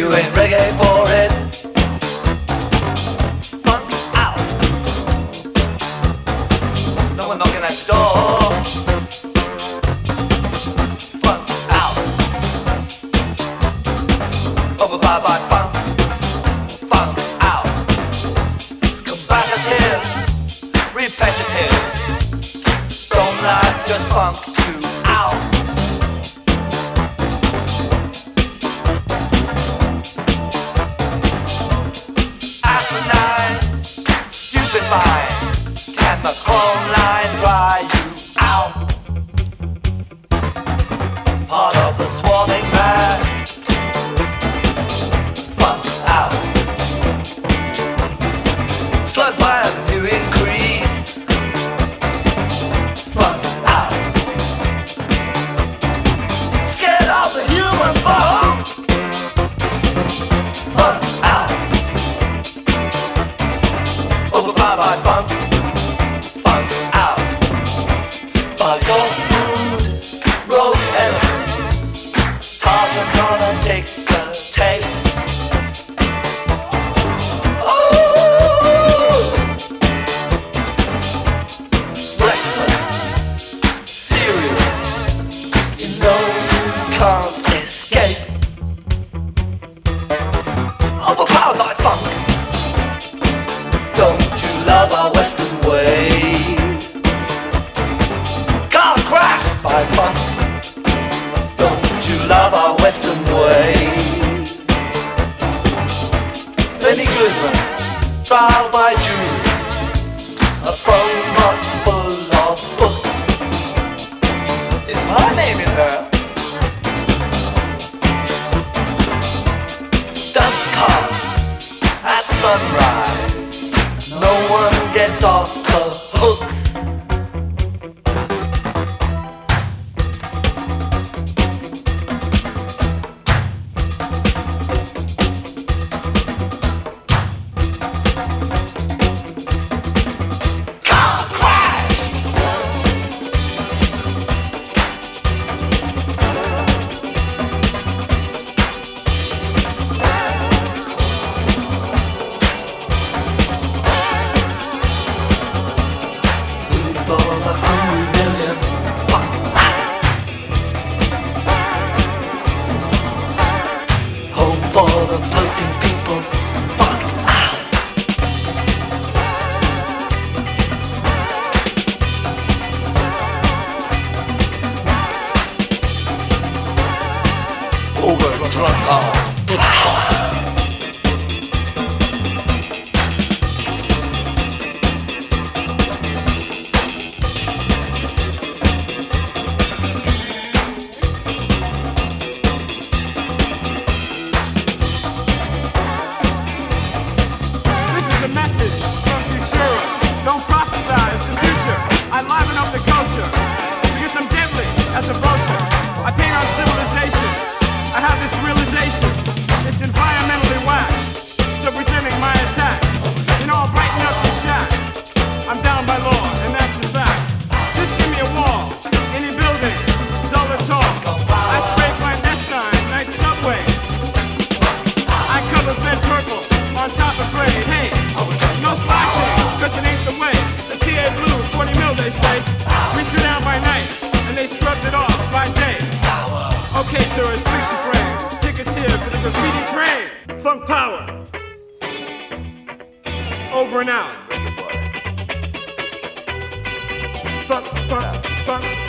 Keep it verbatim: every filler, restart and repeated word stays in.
ain't reggae for it. Funk out. No one knocking at the door. Funk out. Overpowered by funk. Funk out. Combative. Repetitive. Don't like just funk you out. Stupefying, can the chrome line dry you out? Part of the swarming mass. Funk out. Slug by the new increase. Funk out. Scared of the human bomb. Funk out. Overpowered by funk, funk out. By gold food, road elements. Tarzan gonna take the tape. Ooh! Breakfasts, cereals. You know you can't escape. Overpowered by funk. Don't you love our Western ways? Car crash by funk. Don't you love our Western ways? Benny Goodman, trial by jury. A phone box full of books. Is my name in there? Dust carts at sunrise. No one gets off the hooks. Car crash. For the hungry million, funk out. Home for the floating people, funk out. Overdrunk on power. Message from Futura. Don't prophesize the future. I liven up the culture because I'm deadly as a vulture. I paint on civilization. I have this realization. It's environmentally whack. So presenting my attack. You know, I'll brighten up the shack. I'm down by law, and that's a fact. Just give me a wall. Any building, dull or tall. I spray clandestine, night subway. I cover fed purple on top of gray. Hey, no slashing, cause it ain't the way. The T A blue, forty mil they say. We threw down by night, and they scrubbed it off by day. Okay, tourists, picture frame. Tickets here for the graffiti train. Funk power. Over and out. Funk, funk, funk.